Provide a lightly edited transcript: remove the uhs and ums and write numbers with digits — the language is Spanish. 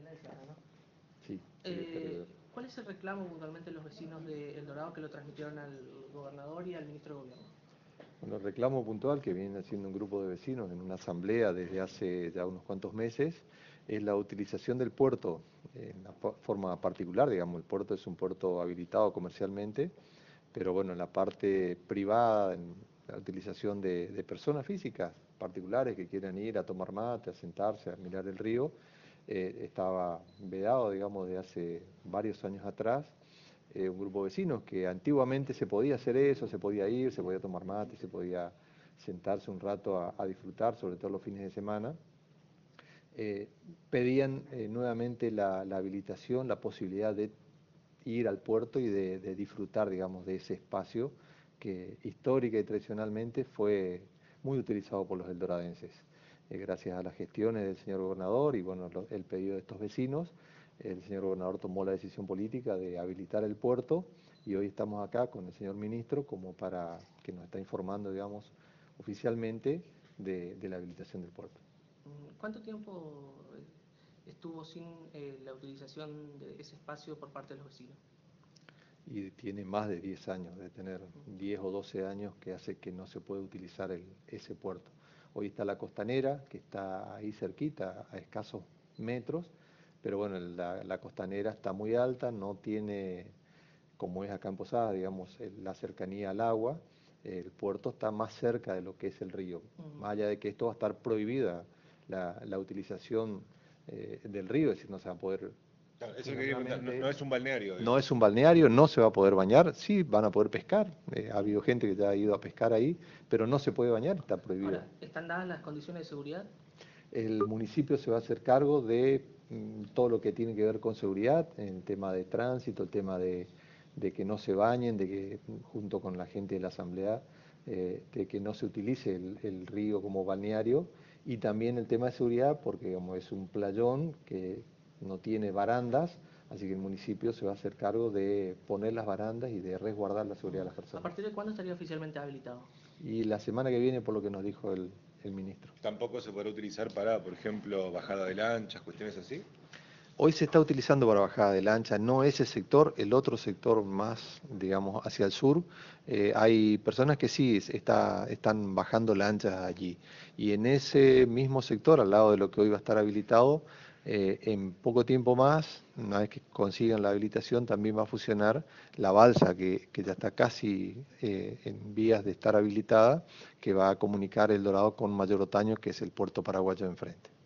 ¿no? Sí. ¿Cuál es el reclamo puntualmente de los vecinos de El Dorado que lo transmitieron al gobernador y al ministro de Gobierno? Bueno, el reclamo puntual que viene haciendo un grupo de vecinos en una asamblea desde hace ya unos cuantos meses es la utilización del puerto en la forma particular, digamos, el puerto es un puerto habilitado comercialmente, pero bueno, en la parte privada, en la utilización de personas físicas particulares que quieran ir a tomar mate, a sentarse, a mirar el río, estaba vedado, digamos, de hace varios años atrás. Un grupo de vecinos que antiguamente se podía hacer eso, se podía ir, se podía tomar mate, se podía sentarse un rato a disfrutar, sobre todo los fines de semana. Pedían nuevamente la habilitación, la posibilidad de ir al puerto y de disfrutar, digamos, de ese espacio que histórica y tradicionalmente fue muy utilizado por los eldoradenses. Gracias a las gestiones del señor gobernador y bueno, el pedido de estos vecinos, el señor gobernador tomó la decisión política de habilitar el puerto y hoy estamos acá con el señor ministro como para que nos está informando, digamos, oficialmente de la habilitación del puerto. ¿Cuánto tiempo estuvo sin la utilización de ese espacio por parte de los vecinos? Y tiene más de 10 años, de tener 10 o 12 años que hace que no se puede utilizar ese puerto. Hoy está la costanera, que está ahí cerquita, a escasos metros, pero bueno, la costanera está muy alta, no tiene, como es acá en Posadas, digamos, la cercanía al agua, el puerto está más cerca de lo que es el río. Más allá de que esto va a estar prohibida la utilización del río, es decir, no se va a poder... Claro, eso quería preguntar, no es un balneario. No es un balneario, no se va a poder bañar, sí van a poder pescar, ha habido gente que ya ha ido a pescar ahí, pero no se puede bañar, está prohibido. Ahora, ¿están dadas las condiciones de seguridad? El municipio se va a hacer cargo de todo lo que tiene que ver con seguridad, el tema de tránsito, el tema de que no se bañen, de que junto con la gente de la asamblea, de que no se utilice el río como balneario, y también el tema de seguridad, porque como es un playón que no tiene barandas, así que el municipio se va a hacer cargo de poner las barandas y de resguardar la seguridad de las personas. ¿A partir de cuándo estaría oficialmente habilitado? Y la semana que viene, por lo que nos dijo el ministro. ¿Tampoco se podrá utilizar para, por ejemplo, bajada de lanchas, cuestiones así? Hoy se está utilizando para bajada de lancha, no ese sector, el otro sector más, digamos, hacia el sur. Hay personas que sí están bajando lanchas allí. Y en ese mismo sector, al lado de lo que hoy va a estar habilitado, en poco tiempo más, una vez que consigan la habilitación, también va a funcionar la balsa que ya está casi en vías de estar habilitada, que va a comunicar El Dorado con Mayor Otaño, que es el puerto paraguayo de enfrente.